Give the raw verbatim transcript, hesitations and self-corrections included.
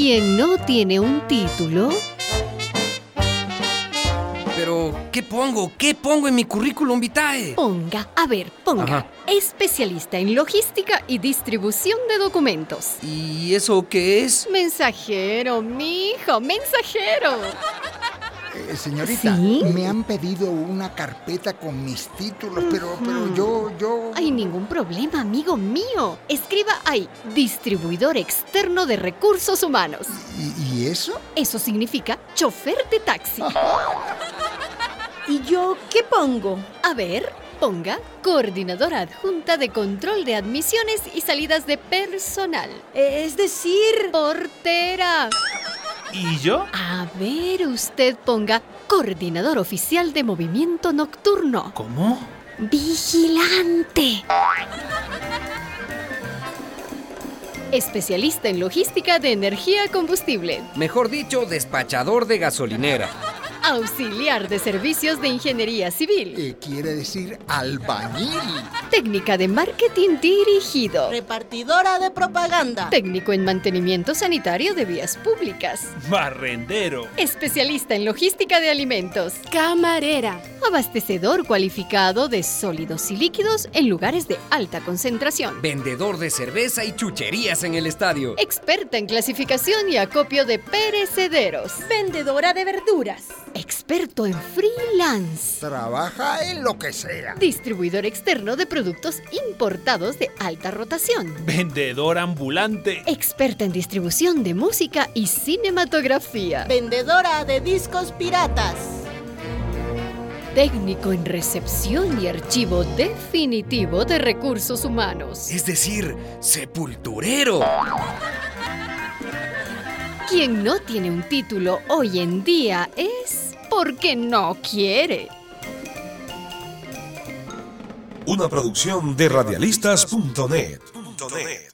Quien no tiene un título... Pero, ¿qué pongo? ¿Qué pongo en mi currículum vitae? Ponga, a ver, ponga. Ajá. Especialista en logística y distribución de documentos. ¿Y eso qué es? Mensajero, mijo, mensajero. Eh, señorita, ¿Sí? me han pedido una carpeta con mis títulos, pero, pero yo, yo... Hay ningún problema, amigo mío. Escriba ahí, distribuidor externo de recursos humanos. ¿Y, y eso? Eso significa chofer de taxi. ¿Y yo qué pongo? A ver, ponga coordinadora adjunta de control de admisiones y salidas de personal. Es decir... Portera. ¿Y yo? A ver, usted ponga coordinador oficial de movimiento nocturno. ¿Cómo? Vigilante. Especialista en logística de energía combustible. Mejor dicho, despachador de gasolinera. Auxiliar de servicios de ingeniería civil. Eh, quiere decir albañil. Técnica de marketing dirigido. Repartidora de propaganda. Técnico en mantenimiento sanitario de vías públicas. Barrendero. Especialista en logística de alimentos. Camarera. Abastecedor cualificado de sólidos y líquidos en lugares de alta concentración. Vendedor de cerveza y chucherías en el estadio. Experta en clasificación y acopio de perecederos. Vendedora de verduras. Experto en freelance. Trabaja en lo que sea. Distribuidor externo de productos importados de alta rotación. Vendedor ambulante. Experta en distribución de música y cinematografía. Vendedora de discos piratas. Técnico en recepción y archivo definitivo de recursos humanos. Es decir, sepulturero. Quien no tiene un título hoy en día es porque no quiere. Una producción de radialistas punto net.